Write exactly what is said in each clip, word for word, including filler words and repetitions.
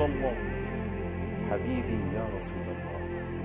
الله، حبيبي يا رسول الله.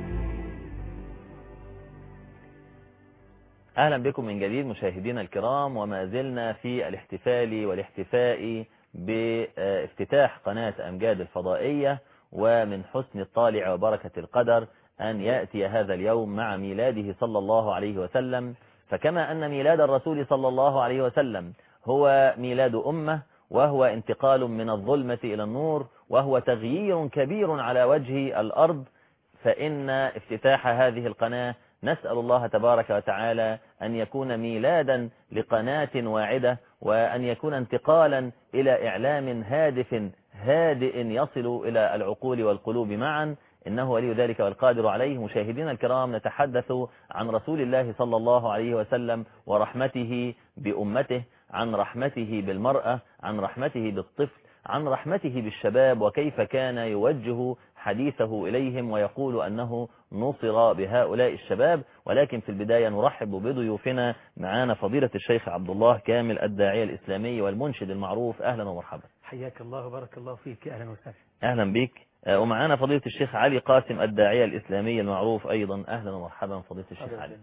أهلا بكم من جديد مشاهدينا الكرام، وما زلنا في الاحتفال والاحتفاء بافتتاح قناة أمجاد الفضائية، ومن حسن الطالع وبركة القدر أن يأتي هذا اليوم مع ميلاده صلى الله عليه وسلم. فكما أن ميلاد الرسول صلى الله عليه وسلم هو ميلاد أمة، وهو انتقال من الظلمة إلى النور، وهو تغيير كبير على وجه الأرض، فإن افتتاح هذه القناة نسأل الله تبارك وتعالى أن يكون ميلادا لقناة واعدة، وأن يكون انتقالا إلى إعلام هادف هادئ يصل إلى العقول والقلوب معا، إنه ولي ذلك والقادر عليه. مشاهدينا الكرام، نتحدث عن رسول الله صلى الله عليه وسلم ورحمته بأمته، عن رحمته بالمرأة، عن رحمته بالطفل، عن رحمته بالشباب، وكيف كان يوجه حديثه إليهم ويقول أنه نصر بهؤلاء الشباب. ولكن في البداية نرحب بضيوفنا. معانا فضيلة الشيخ عبد الله كامل الداعية الإسلامي والمنشد المعروف، أهلا ومرحبا. حياك الله وبارك الله فيك، أهلا وسهلا. أهلا بك. ومعانا فضيلة الشيخ علي قاسم الداعية الإسلامي المعروف أيضا، أهلا ومرحبا فضيلة الشيخ علي.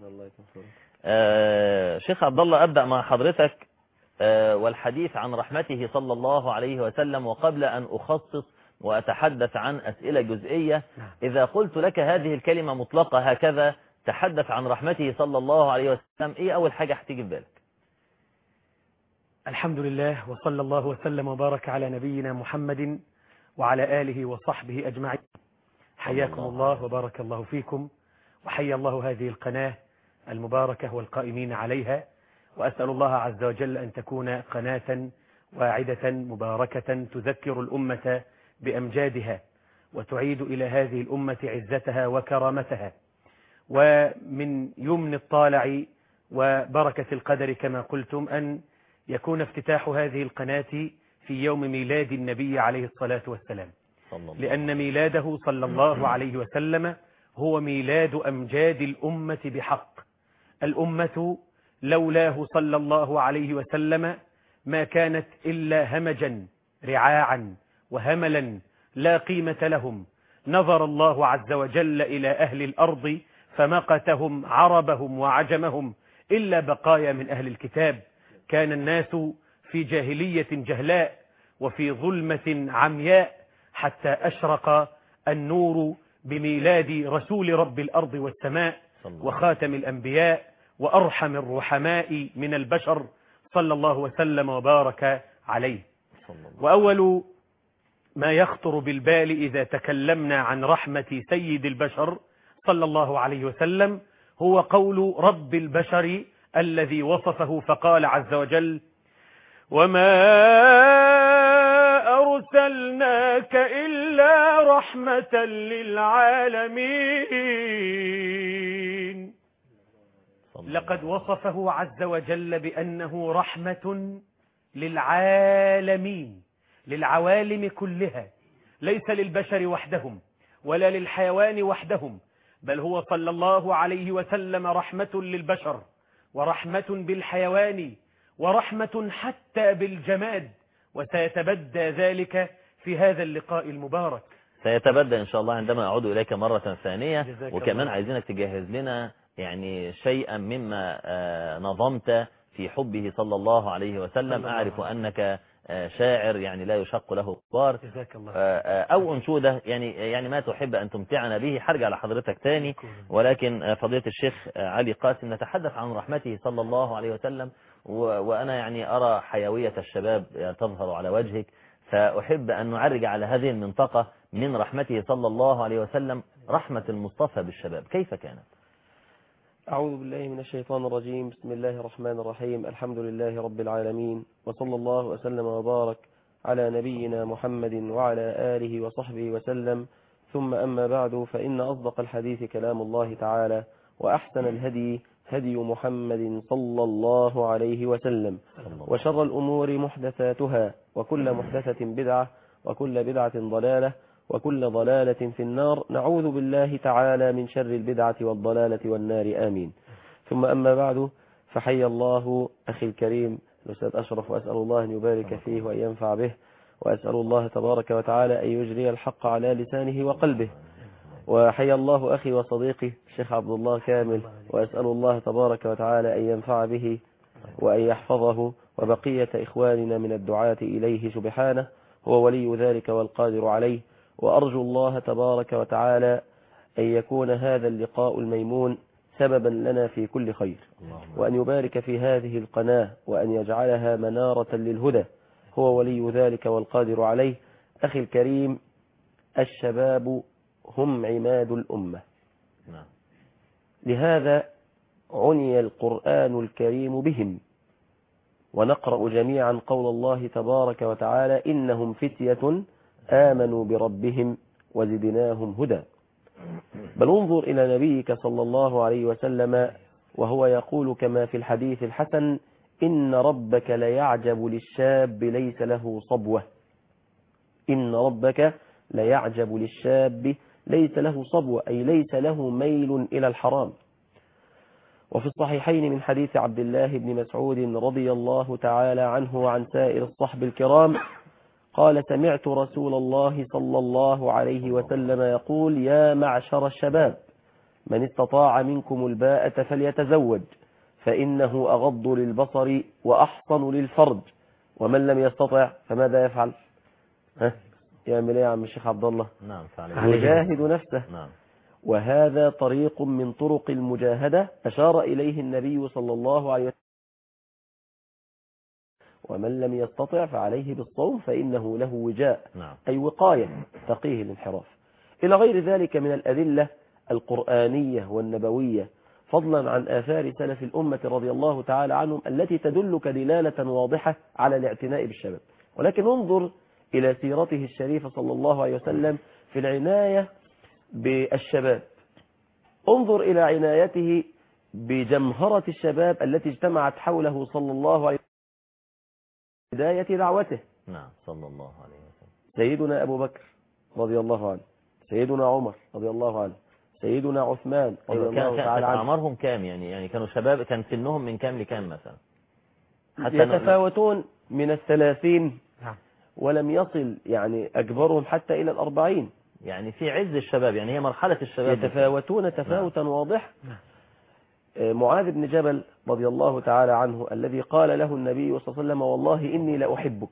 آه شيخ عبد الله، أبدأ مع حضرتك آه والحديث عن رحمته صلى الله عليه وسلم، وقبل أن أخصص وأتحدث عن أسئلة جزئية، إذا قلت لك هذه الكلمة مطلقة هكذا تحدث عن رحمته صلى الله عليه وسلم، إيه أول حاجة هتيجي في بالك؟ الحمد لله، وصلى الله وسلم وبارك على نبينا محمد وعلى آله وصحبه أجمعين. حياكم الله وبارك الله فيكم، وحيا الله هذه القناة المباركة والقائمين عليها، وأسأل الله عز وجل أن تكون قناة واعدة مباركة تذكر الأمة بأمجادها، وتعيد إلى هذه الأمة عزتها وكرامتها. ومن يمن الطالع وبركة القدر كما قلتم أن يكون افتتاح هذه القناة في يوم ميلاد النبي عليه الصلاة والسلام، لأن ميلاده صلى الله عليه وسلم هو ميلاد أمجاد الأمة بحق. الأمة لولاه صلى الله عليه وسلم ما كانت إلا همجا رعاعا وهملا لا قيمة لهم. نظر الله عز وجل إلى أهل الأرض فمقتهم عربهم وعجمهم إلا بقايا من أهل الكتاب. كان الناس في جاهلية جهلاء وفي ظلمة عمياء، حتى أشرق النور بميلاد رسول رب الأرض والسماء وخاتم الأنبياء وأرحم الرحماء من البشر، صلى الله وسلم وبارك عليه. وأول ما يخطر بالبال إذا تكلمنا عن رحمة سيد البشر صلى الله عليه وسلم هو قول رب البشر الذي وصفه فقال عز وجل: وما أرسلناك إلا رحمة للعالمين. لقد وصفه عز وجل بأنه رحمة للعالمين، للعوالم كلها، ليس للبشر وحدهم ولا للحيوان وحدهم، بل هو صلى الله عليه وسلم رحمة للبشر ورحمة بالحيوان ورحمة حتى بالجماد، وسيتبدى ذلك في هذا اللقاء المبارك. سيتبدى إن شاء الله عندما أعود إليك مرة ثانية. وكمان عايزينك تجهز لنا يعني شيئا مما نظمت في حبه صلى الله عليه وسلم. أعرف أنك شاعر يعني لا يشق له غبار، أو أنشودة يعني يعني ما تحب أن تمتعنا به. حرجع لحضرتك تاني، ولكن فضيلة الشيخ علي قاسم، نتحدث عن رحمته صلى الله عليه وسلم، وأنا يعني أرى حيوية الشباب تظهر على وجهك، فأحب أن نعرج على هذه المنطقة من رحمته صلى الله عليه وسلم، رحمة المصطفى بالشباب كيف كانت؟ أعوذ بالله من الشيطان الرجيم. بسم الله الرحمن الرحيم. الحمد لله رب العالمين، وصلى الله وسلم وبارك على نبينا محمد وعلى آله وصحبه وسلم، ثم أما بعد، فإن أصدق الحديث كلام الله تعالى، وأحسن الهدي هدي محمد صلى الله عليه وسلم، وشر الأمور محدثاتها، وكل محدثة بدعة، وكل بدعة ضلالة، وكل ضلالة في النار. نعوذ بالله تعالى من شر البدعة والضلالة والنار، آمين. ثم أما بعد، فحي الله أخي الكريم الأستاذ أشرف، وأسأل الله أن يبارك فيه وأن ينفع به، وأسأل الله تبارك وتعالى أن يجري الحق على لسانه وقلبه. وحيا الله أخي وصديقي الشيخ عبد الله كامل، وأسأل الله تبارك وتعالى أن ينفع به وأن يحفظه وبقية إخواننا من الدعاة إليه سبحانه، هو ولي ذلك والقادر عليه. وأرجو الله تبارك وتعالى أن يكون هذا اللقاء الميمون سببا لنا في كل خير، وأن يبارك في هذه القناة وأن يجعلها منارة للهدى، هو ولي ذلك والقادر عليه. أخي الكريم، الشباب هم عماد الأمة، لهذا عني القرآن الكريم بهم، ونقرأ جميعا قول الله تبارك وتعالى: إنهم فتية آمنوا بربهم وزدناهم هدى. بل انظر إلى نبيك صلى الله عليه وسلم وهو يقول كما في الحديث الحسن: إن ربك ليعجب للشاب ليس له صبوة. إن ربك ليعجب للشاب ليس له صبوة، أي ليس له ميل إلى الحرام. وفي الصحيحين من حديث عبد الله بن مسعود رضي الله تعالى عنه وعن سائر الصحب الكرام قال: سمعت رسول الله صلى الله عليه وسلم يقول: يا معشر الشباب، من استطاع منكم الباءة فليتزوج، فإنه أغض للبصر وأحصن للفرج، ومن لم يستطع فماذا يفعل؟ ها؟ يعمل ايه يا عم الشيخ عبد الله؟ نعم، يجاهد نفسه. نعم. وهذا طريق من طرق المجاهدة أشار إليه النبي صلى الله عليه وسلم: ومن لم يستطع فعليه بالصوم فإنه له وجاء، نعم. أي وقاية تقيه الانحراف. إلى غير ذلك من الأدلة القرآنية والنبوية، فضلا عن آثار سلف الأمة رضي الله تعالى عنهم التي تدلك دلالة واضحة على الاعتناء بالشباب. ولكن انظر إلى سيرته الشريفة صلى الله عليه وسلم في العناية بالشباب. انظر إلى عنايته بجمهرة الشباب التي اجتمعت حوله صلى الله عليه وسلم بداية دعوته. نعم، صلى الله عليه وسلم. سيدنا أبو بكر رضي الله عنه، سيدنا عمر رضي الله عنه، سيدنا عثمان رضي أيوة. الله كان تعالى عنه. أعمارهم كام يعني؟ يعني كانوا شباب، كان سنهم من كام لكام مثلا؟ حتى يتفاوتون من الثلاثين، نعم. ولم يصل يعني أكبرهم حتى إلى الأربعين، يعني في عز الشباب، يعني هي مرحلة الشباب يتفاوتون تفاوتا واضح. معاذ بن جبل رضي الله تعالى عنه الذي قال له النبي صلى الله عليه وسلم: والله إني لأحبك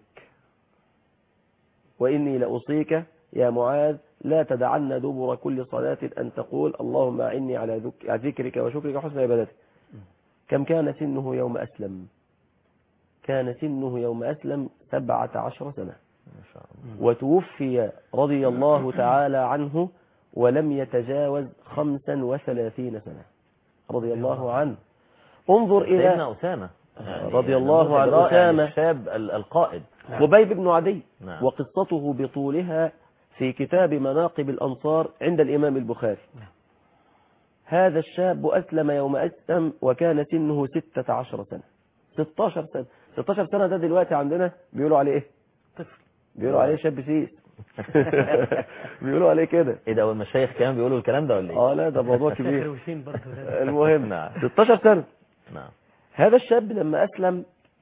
وإني لأوصيك يا معاذ لا تدعن دبر كل صلاة أن تقول اللهم أعني على ذكرك وشكرك وحسن عبادتك. كم كان سنه يوم أسلم؟ كان سنه يوم أسلم سبعة عشر سنة، ما شاء الله. وتوفي رضي الله تعالى عنه ولم يتجاوز خمسا وثلاثين سنة رضي الله عنه. انظر إلى سيدنا أسامة يعني رضي الله عن أسامة الشاب القائد خبيب بن عدي. نعم. وقصته بطولها في كتاب مناقب الأنصار عند الإمام البخاري. هذا الشاب أسلم يوم أسلم وكان سنه ستة عشر سنة، ستة عشر سنة. ستة عشر سنة ده دلوقتي عندنا بيقولوا عليه إيه؟ طفل. بيقولوا عليه شاب سيس. بيقولوا عليه كده. إيه ده؟ والمشايخ كمان بيقولوا الكلام ده ولا إيه؟ آه لا، ده موضوع كبير. المهم، نعم. ستة عشر سنة. نعم. هذا الشاب لما أسلم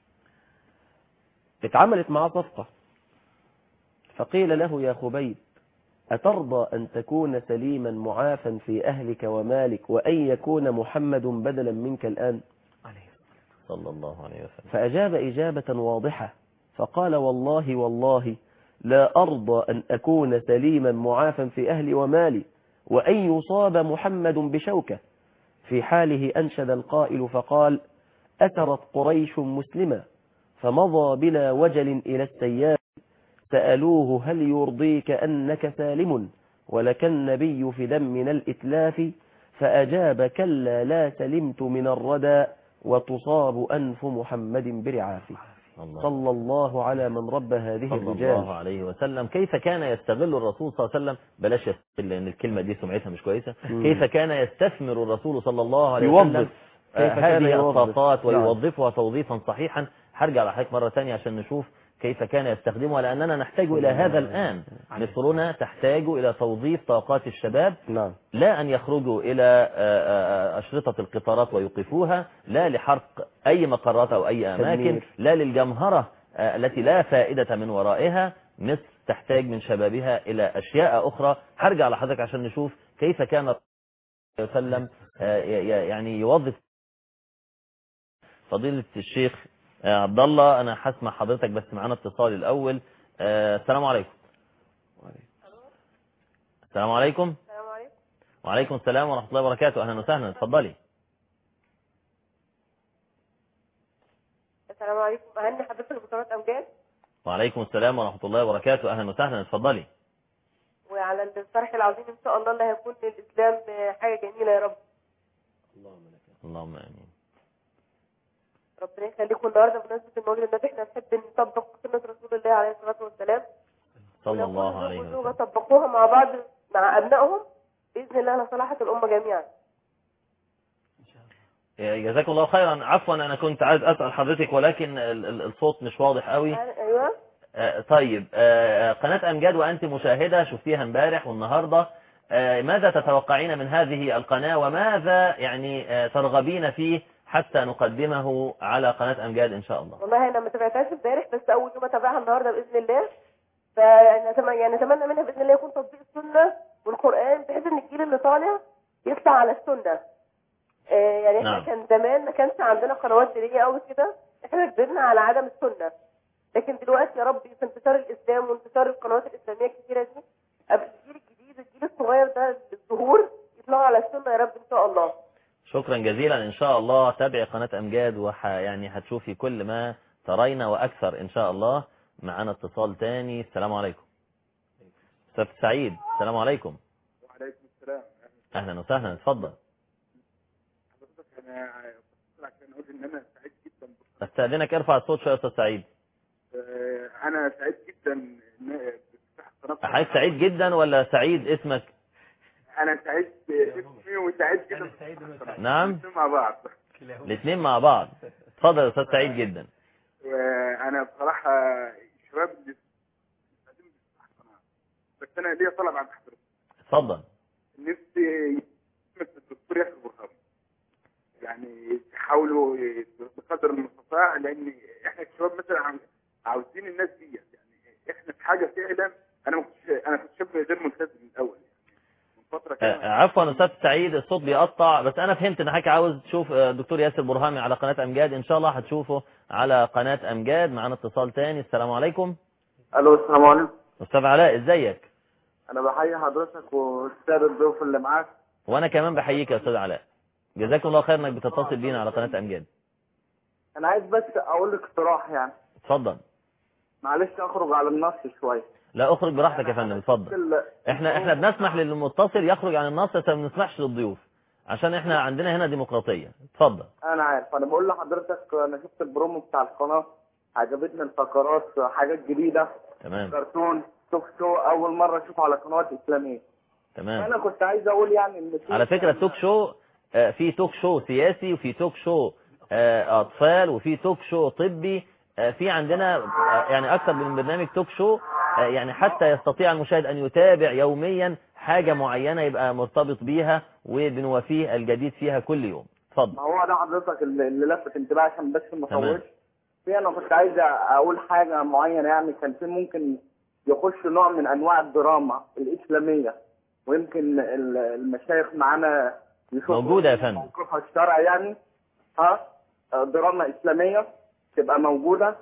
اتعملت معه صفقة، فقيل له: يا خبيب، أترضى أن تكون سليما معافا في أهلك ومالك وأن يكون محمد بدلا منك الآن؟ صلى الله عليه وسلم. فأجاب إجابة واضحة فقال: والله والله لا أرضى أن أكون سليما معافا في أهلي ومالي وأن يصاب محمد بشوكة. في حاله أنشد القائل فقال: أترت قريش مسلما فمضى بلا وجل إلى السيار، سألوه هل يرضيك أنك سالم ولك النبي في دم من الإتلاف، فأجاب: كلا لا سلمت من الردى وتصاب أنف محمد برعافه. الله. صلى الله على من رب هذه صلى الرجال الله عليه وسلم. كيف كان يستغل الرسول صلى الله عليه وسلم، بلاش يستغل لأن الكلمة دي سمعتها مش كويسة. مم. كيف كان يستثمر الرسول صلى الله عليه يوظف. وسلم كيف كان هذه يوظف. الطاقات نعم. ويوظفها توظيفا صحيحا. هرجع لحضرتك مرة ثانية عشان نشوف كيف كان يستخدمها، لأننا نحتاج إلى هذا الآن. مصرنا تحتاج إلى توظيف طاقات الشباب، نعم. لا أن يخرجوا إلى أشرطة القطارات ويوقفوها، لا لحرق أي مقرات أو أي أماكن، لا للجمهرة التي لا فائدة من ورائها، مصر تحتاج من شبابها إلى أشياء أخرى. هرجع لحضرتك عشان نشوف كيف كان الرسول صلى الله عليه وسلم يعني يوظف. فضيلة الشيخ عبد الله، أنا هسمع حضرتك بس معانا اتصال الأول. السلام عليكم. السلام عليكم. السلام عليكم. وعليكم السلام ورحمة الله وبركاته. أهلا وسهلا، اتفضلي. السلام عليكم، أهني حضرتك بقناة أمجاد. وعليكم السلام ورحمة الله وبركاته. أهلا وسهلا، اتفضلي. وعلى الفرح العظيم إن شاء الله اللي هيكون للإسلام حاجة جميلة يا رب. اللهم اللهم آمين. ربنا يخليكم. النهارده بمناسبة المولد النبي احنا نحب نطبق سنة رسول الله عليه الصلاة والسلام صلى الله عليه وسلم، وسلم. طبقوها مع بعض مع أبنائهم بإذن الله لصلاحة الأمة جميعا. جزاكم الله خيرا. عفوا أنا كنت عايز أسأل حضرتك ولكن الصوت مش واضح قوي. أيوة. آه طيب، آه قناة أمجاد وأنت مشاهدة شفتيها امبارح والنهاردة، آه ماذا تتوقعين من هذه القناة وماذا يعني آه ترغبين فيه حتى نقدمه على قناة أمجاد إن شاء الله؟ والله أنا ما تابعتهاش امبارح، بس أول يوم أتابعها النهاردة بإذن الله. فنتمنى يعني نتمنى منها بإذن الله يكون تطبيق السنة والقرآن بحيث إن الجيل اللي طالع يطلع على السنة. آه يعني احنا نعم. كان زمان ما كانش عندنا قنوات دينية قوي كده، احنا كبرنا على عدم السنة. لكن دلوقتي يا رب في انتشار الإسلام وانتشار القنوات الإسلامية الكثيرة دي، قبل الجيل الجديد الجيل الصغير ده الظهور يطلعوا على السنة يا رب إن شاء الله. شكرا جزيلا. إن شاء الله تابعي قناة أمجاد وح يعني هتشوفي كل ما ترين وأكثر إن شاء الله. معنا اتصال تاني. السلام عليكم. أستاذ سعيد، السلام عليكم. وعليكم السلام. أهلا وسهلا، اتفضل. حضرتك أنا عشان أقول إن أنا سعيد جدا. أستأذنك ارفع الصوت شوية يا أستاذ سعيد. أنا سعيد جدا إن قناة. حضرتك سعيد جدا ولا سعيد اسمك؟ أنا سعيد اسمي وسعيد جدا. نعم. مع بعض. الاثنين مع بعض. اتفضل يا أستاذ سعيد جدا. وأنا بصراحة الشباب اللي بيستخدموا القناة، بس أنا ليا طلب عند حضرتك. اتفضل. نفسي الدكتور ياسر برهامي يعني تحاولوا بقدر المستطاع، لأن إحنا الشباب مثلا عاوزين الناس دي، يعني إحنا في حاجة فعلا. أنا ما كنتش أنا كنت شاب غير ملتزم من الأول يعني من فترة كده. آه عفوا أستاذ سعيد، الصوت بيقطع، بس أنا فهمت إن حضرتك عاوز تشوف الدكتور ياسر برهامي على قناة أمجاد. إن شاء الله هتشوفه على قناة أمجاد. معنا اتصال تاني. السلام عليكم. ألو السلام عليكم. أستاذ علاء، إزيك؟ أنا بحيي حضرتك والسادة الضيوف اللي معاك. وأنا كمان بحييك يا أستاذ علاء. جزاكم الله خير إنك بتتصل بينا على قناة أمجاد. أنا عايز بس أقول لك اقتراح يعني. اتفضل. معلش أخرج على النص شوية. لا اخرج براحتك يا فندم، اتفضل. احنا احنا بنسمح للمتصل يخرج عن النص، بس ما بنسمحش للضيوف عشان احنا عندنا هنا ديمقراطية. اتفضل. انا عارف. انا بقول لحضرتك انا شفت البرومو بتاع القناة، عجبتني الفقرات، حاجات جديدة. تمام. كرتون توك شو اول مرة اشوفه على قنوات اسلامية. تمام. انا كنت عايز اقول يعني ان على فكرة توك شو، آه في توك شو سياسي وفي توك شو آه اطفال وفي توك شو طبي. آه في عندنا آه يعني اكثر من برنامج توك شو، آه يعني حتى يستطيع المشاهد ان يتابع يوميا حاجة معينة يبقى مرتبط بيها وبنوافيه الجديد فيها كل يوم. اتفضل. ما هو ده حضرتك اللي اللي لفت انتباهي عشان بس ما اطولش. في انا كنت عايز اقول حاجة معينة، يعني كان في ممكن يخش نوع من انواع الدراما الاسلامية، ويمكن المشايخ معانا يشوفوا موجودة يا فندم موقفها الشرعي يعني. ها دراما اسلامية تبقى موجودة،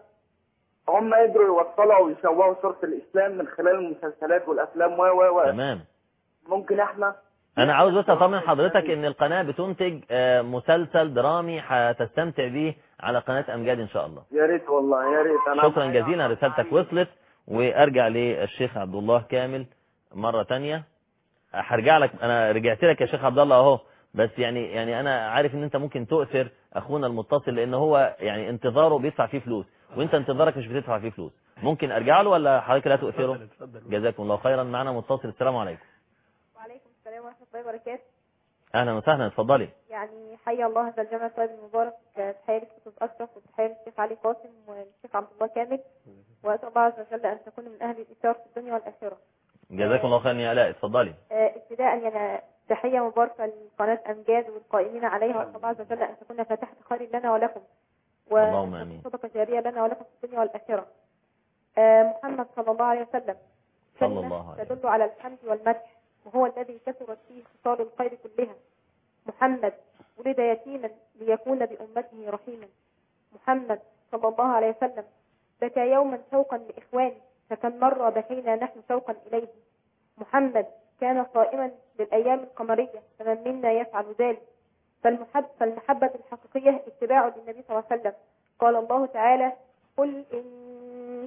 هم يقدروا يوصلوا ويشوهوا صورة الاسلام من خلال المسلسلات والافلام و و و تمام. ممكن احنا انا عاوز بس اطمن حضرتك ان القناة بتنتج مسلسل درامي هتستمتع بيه على قناة امجاد ان شاء الله. يا ريت والله يا ريت. انا شكرا جزيلا، رسالتك وصلت. وارجع للشيخ عبد الله كامل مرة تانية. هرجع لك، انا رجعت لك يا شيخ عبد الله اهو، بس يعني يعني انا عارف ان انت ممكن تؤثر اخونا المتصل لان هو يعني انتظاره بيدفع فيه فلوس وانت انتظارك مش بتدفع فيه فلوس. ممكن ارجع له ولا حضرتك لا تؤثره؟ جزاكم الله خيرا. معنا متصل. السلام عليكم. وعليكم السلام ورحمة الله وبركاته. اهلا وسهلا، اتفضلي. يعني حي الله هذا الجمع الطيب المبارك، تحية للأستاذ أشرف وتحية للشيخ علي قاسم والشيخ عبد الله كامل، وأسأل الله عز وجل أن تكون من أهل الإيثار في الدنيا والآخرة. جزاكم الله خيرا يا آلاء، اتفضلي. ابتداء يعني تحية مباركة لقناة أمجاد والقائمين عليها، وأسأل الله عز وجل أن تكون فاتحة خير لنا ولكم، اللهم آمين. وصدقة جارية لنا ولكم في الدنيا والآخرة. آه، محمد صلى الله عليه وسلم صلى كلمة الله عليه وسلم. تدل على الحمد والمدح، وهو الذي كثرت فيه خصال الخير كلها. محمد ولد يتيما ليكون بأمته رحيما. محمد صلى الله عليه وسلم بكى يوما شوقا لإخوانه، فكم مرة بكينا نحن شوقا إليه. محمد كان صائما للأيام القمرية، فمن منا يفعل ذلك؟ فالمحب فالمحبة الحقيقية اتباع للنبي صلى الله عليه وسلم. قال الله تعالى: قل إن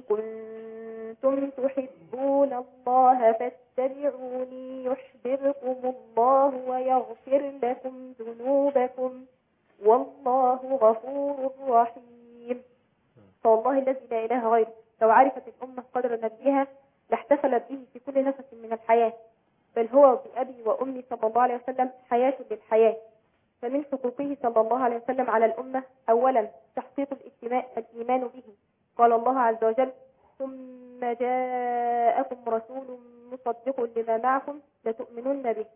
كنتم تحبون الله فاتبعوني يحببكم الله ويغفر لكم ذنوبكم والله غفور رحيم. فوالله الذي لا إله غيره لو عرفت الأمة قدر نبيها لاحتفلت به في كل نفس من الحياة، بل هو بأبي وأمي صلى الله عليه وسلم حياة للحياة. فمن حقوقه صلى الله عليه وسلم على الأمة أولا تحقيق الإيمان به. قال الله عز وجل: ثم جاءكم رسول مصدق لما معكم لتؤمنن به.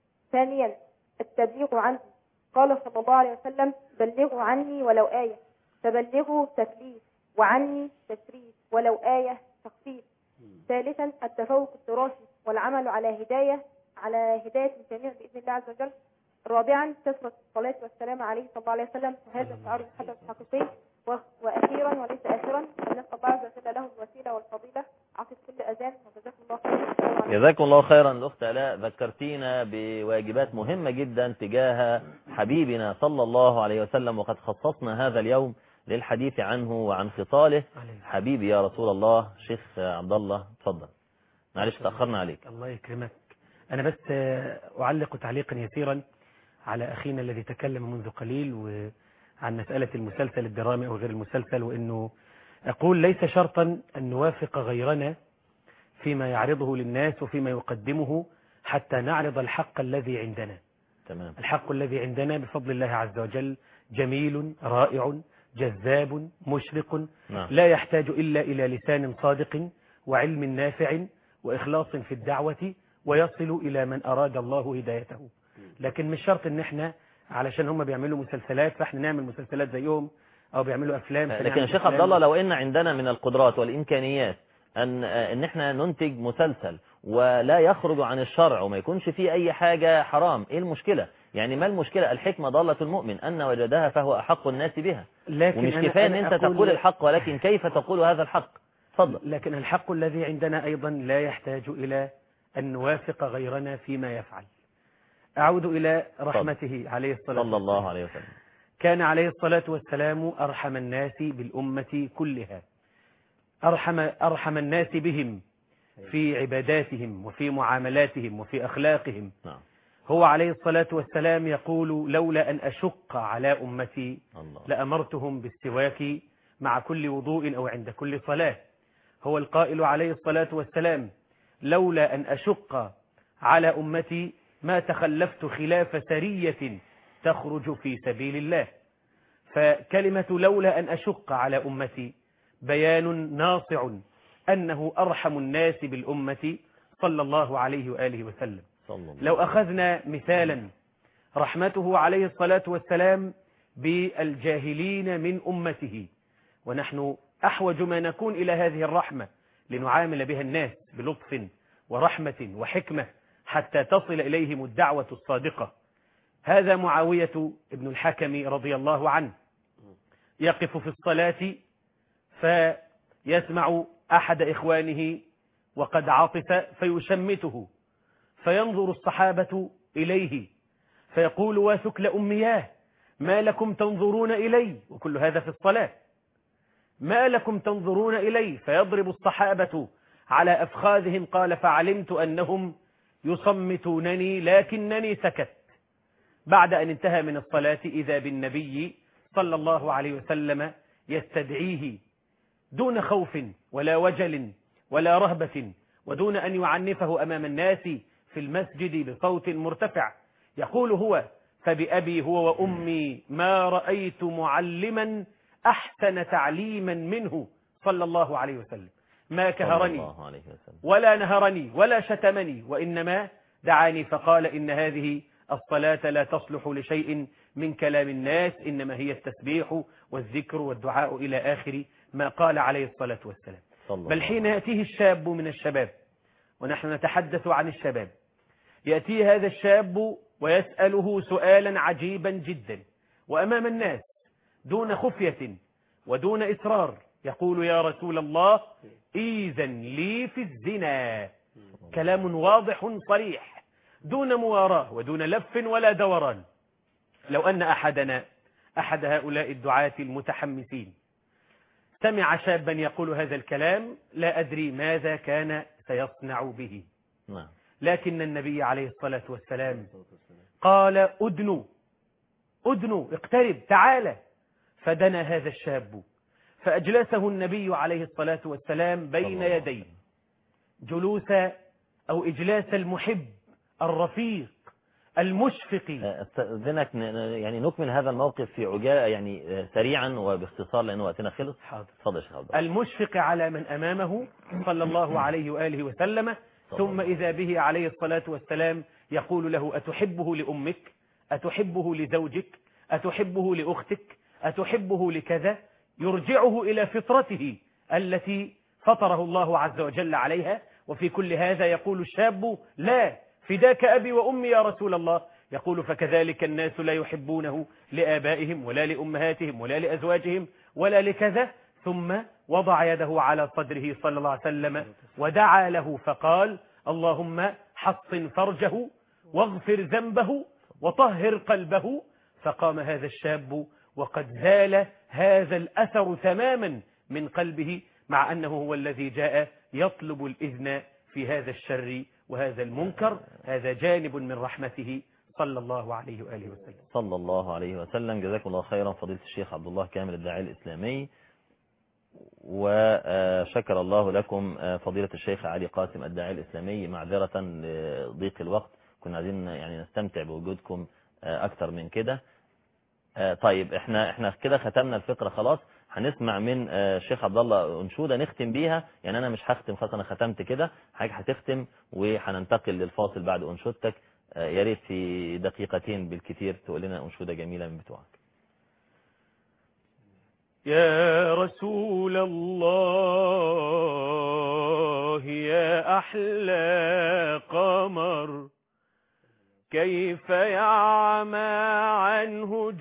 ثانيا التبليغ عنه. قال صلى الله عليه وسلم: بلغوا عني ولو آية. فبلغوا تكليف، وعني تشريف، ولو آية تخفيف. ثالثا التفوق الدراسي والعمل على هداية على هداية الجميع بإذن الله عز وجل. رابعا كثرة الصلاة والسلام عليه صلى الله عليه وسلم، وهذا شعار المحبة الحقيقي. وأخيرا وليس آخرا أن نسأل الله عز وجل له الوسيلة والفضيلة عقب كل أذان. وجزاكم الله خيرا. جزاكم الله خيرا. الأخت آلاء ذكرتينا بواجبات مهمة جدا تجاه حبيبنا صلى الله عليه وسلم، وقد خصصنا هذا اليوم للحديث عنه وعن خصاله. حبيبي يا رسول الله. شيخ عبد الله تفضل، معلش تأخرنا عليك. الله يكرمك. أنا بس أعلق تعليقا يسيرا على أخينا الذي تكلم منذ قليل وعن مسألة المسلسل الدرامي أو غير المسلسل، وأنه أقول ليس شرطا أن نوافق غيرنا فيما يعرضه للناس وفيما يقدمه حتى نعرض الحق الذي عندنا. تمام. الحق الذي عندنا بفضل الله عز وجل جميل رائع جذاب مشرق. نعم. لا يحتاج إلا إلى لسان صادق وعلم نافع وإخلاص في الدعوة، ويصل إلى من أراد الله هدايته. لكن مش شرط ان احنا علشان هم بيعملوا مسلسلات فاحنا نعمل مسلسلات زيهم، او بيعملوا افلام. لكن يا شيخ عبد الله لو ان عندنا من القدرات والامكانيات ان ان احنا ننتج مسلسل ولا يخرج عن الشرع وما يكونش فيه اي حاجة حرام، ايه المشكلة؟ يعني ما المشكلة؟ الحكمة ضالة المؤمن، ان وجدها فهو احق الناس بها. لكن ومش كفاية ان انت تقول الحق، ولكن كيف تقول هذا الحق؟ تفضل. لكن الحق الذي عندنا ايضا لا يحتاج الى ان نوافق غيرنا فيما يفعل. أعود إلى رحمته عليه الصلاة والسلام. صلى الله عليه وسلم. كان عليه الصلاة والسلام أرحم الناس بالأمة كلها، أرحم, أرحم الناس بهم في عباداتهم وفي معاملاتهم وفي أخلاقهم. نعم. هو عليه الصلاة والسلام يقول: لولا أن أشق على أمتي الله. لأمرتهم بالسواك مع كل وضوء أو عند كل صلاة. هو القائل عليه الصلاة والسلام: لولا أن أشق على أمتي ما تخلفت خلاف سرية تخرج في سبيل الله. فكلمة لولا أن أشق على أمتي بيان ناصع أنه أرحم الناس بالأمة صلى الله عليه وآله وسلم. لو أخذنا مثالا رحمته عليه الصلاة والسلام بالجاهلين من أمته، ونحن أحوج ما نكون إلى هذه الرحمة لنعامل بها الناس بلطف ورحمة وحكمة حتى تصل إليهم الدعوة الصادقة. هذا معاوية ابن الحكم رضي الله عنه يقف في الصلاة فيسمع أحد إخوانه وقد عطس فيشمته، فينظر الصحابة إليه فيقول: وثكل أمياه ما لكم تنظرون إلي؟ وكل هذا في الصلاة. ما لكم تنظرون إلي؟ فيضرب الصحابة على أفخاذهم. قال: فعلمت أنهم يصمتونني لكنني سكت. بعد أن انتهى من الصلاة إذا بالنبي صلى الله عليه وسلم يستدعيه دون خوف ولا وجل ولا رهبة، ودون أن يعنفه أمام الناس في المسجد بصوت مرتفع. يقول هو: فبأبي هو وأمي ما رأيت معلما أحسن تعليما منه صلى الله عليه وسلم. ما كهرني ولا نهرني ولا شتمني، وإنما دعاني فقال: إن هذه الصلاة لا تصلح لشيء من كلام الناس، إنما هي التسبيح والذكر والدعاء إلى آخر ما قال عليه الصلاة والسلام. بل حين يأتيه الشاب من الشباب، ونحن نتحدث عن الشباب، يأتي هذا الشاب ويسأله سؤالا عجيبا جدا وأمام الناس دون خفية ودون إصرار، يقول: يا رسول الله إذن لي في الزنا. كلام واضح صريح دون مواراه ودون لف ولا دوران. لو أن أحدنا أحد هؤلاء الدعاة المتحمسين سمع شابا يقول هذا الكلام لا أدري ماذا كان سيصنع به. لكن النبي عليه الصلاة والسلام قال: أدنوا أدنوا اقترب تعالى. فدنا هذا الشاب فأجلسه النبي عليه الصلاة والسلام بين يديه جلوس أو إجلاس المحب الرفيق المشفق. أستأذنك يعني نكمل هذا الموقف في عجالة يعني سريعا وباختصار لأنه وقتنا خلص. حاضر. تفضل يا شيخ. المشفق على من أمامه صلى الله عليه وآله وسلم، ثم إذا به عليه الصلاة والسلام يقول له: أتحبه لأمك؟ أتحبه لزوجك؟ أتحبه لأختك؟ أتحبه لكذا؟ يرجعه إلى فطرته التي فطره الله عز وجل عليها. وفي كل هذا يقول الشاب: لا، فداك أبي وأمي يا رسول الله. يقول: فكذلك الناس لا يحبونه لآبائهم ولا لأمهاتهم ولا لأزواجهم ولا لكذا. ثم وضع يده على صدره صلى الله عليه وسلم ودعا له فقال: اللهم حصن فرجه واغفر ذنبه وطهر قلبه. فقام هذا الشاب وقد زال هذا الأثر تماما من قلبه، مع أنه هو الذي جاء يطلب الإذن في هذا الشر وهذا المنكر. هذا جانب من رحمته صلى الله عليه وآله وسلم. صلى الله عليه وسلم. جزاكم الله خيرا فضيلة الشيخ عبد الله كامل الداعية الإسلامي، وشكر الله لكم فضيلة الشيخ علي قاسم الداعية الإسلامي. معذرة لضيق الوقت، كنا عايزين يعني نستمتع بوجودكم أكثر من كده. طيب احنا احنا كده ختمنا الفقرة خلاص. هنسمع من الشيخ عبد الله أنشودة نختم بيها. يعني أنا مش هختم خلاص، أنا ختمت كده، حضرتك هتختم وهننتقل للفاصل بعد أنشودتك. يا ريت في دقيقتين بالكثير تقول لنا أنشودة جميلة من بتوعك. يا رسول الله يا أحلى قمر، كيف يعمى عنه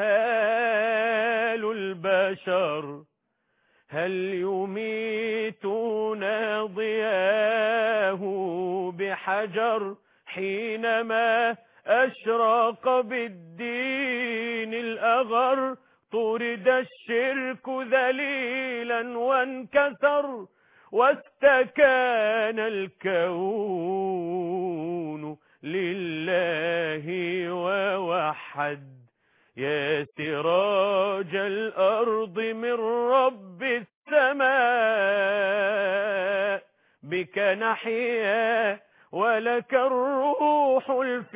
جهال البشر؟ هل يميتون ضياه بحجر حينما أشرق بالدين الأغر؟ طرد الشرك ذليلا وانكسر، واستكان الكون لله ووحد. يا سراج الأرض من رب السماء، بك نحيا ولك الروح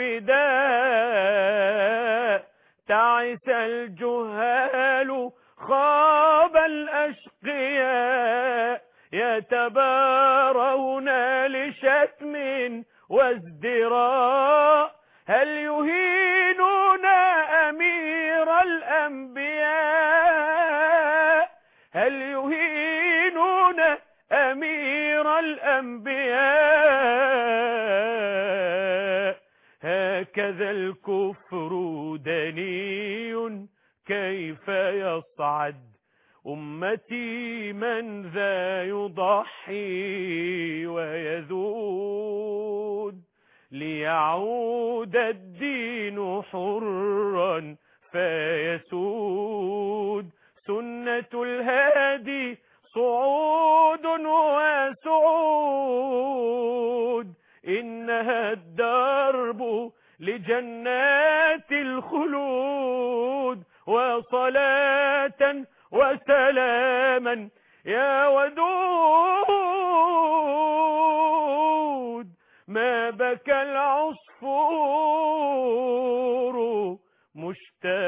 الفداء. تعس الجهال خاب الأشقياء، يتبارون لشتم وازدراء. هل يهينون أمير الأنبياء؟ هل يهينون أمير الأنبياء؟ هكذا الكفر دني كيف يصعد؟ أمتي من ذا يضحي ويذود؟ ليعود الدين حرا فيسود. سنة الهادي صعود وسعود، إنها الدرب لجنات الخلود. وصلاة وسلاما يا ودود، ما بكى العصفور مشتاق